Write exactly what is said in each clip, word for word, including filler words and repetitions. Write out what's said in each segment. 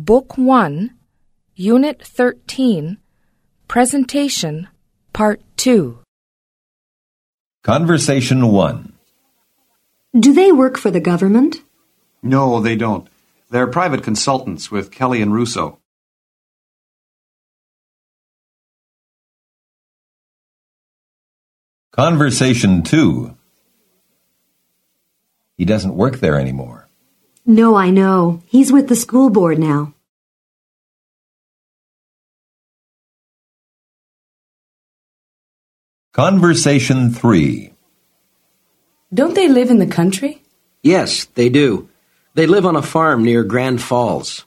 Book one, Unit thirteen, Presentation, Part two. Conversation one. Do they work for the government? No, they don't. They're private consultants with Kelly and Russo. Conversation two. He doesn't work there anymore. No, I know. He's with the school board now. Conversation three. Don't they live in the country? Yes, they do. They live on a farm near Grand Falls.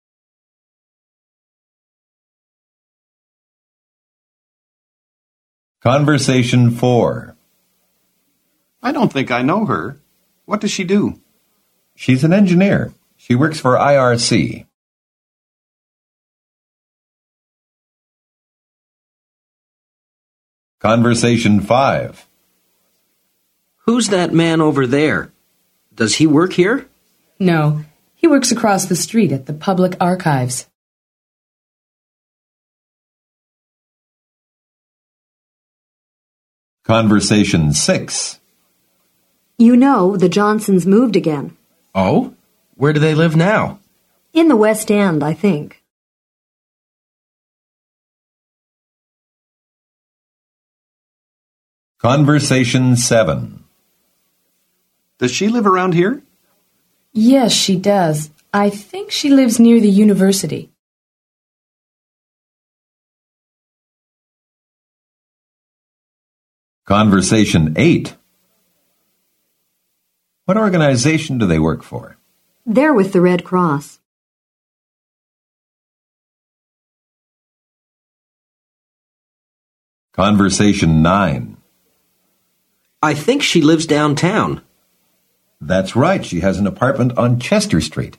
Conversation four. I don't think I know her. What does she do? She's an engineer. She works for I R C. Conversation five. Who's that man over there? Does he work here? No, he works across the street at the public archives. Conversation six. You know, the Johnsons moved again. Oh? Where do they live now? In the West End, I think. Conversation seven. Does she live around here? Yes, she does. I think she lives near the university. Conversation eight. What organization do they work for? They're with the Red Cross. Conversation nine. I think she lives downtown. That's right. She has an apartment on Chester Street.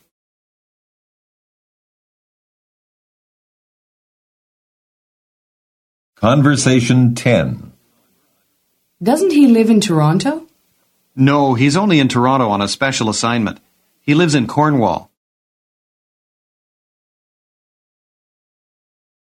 Conversation ten. Doesn't he live in Toronto? No, he's only in Toronto on a special assignment. He lives in Cornwall.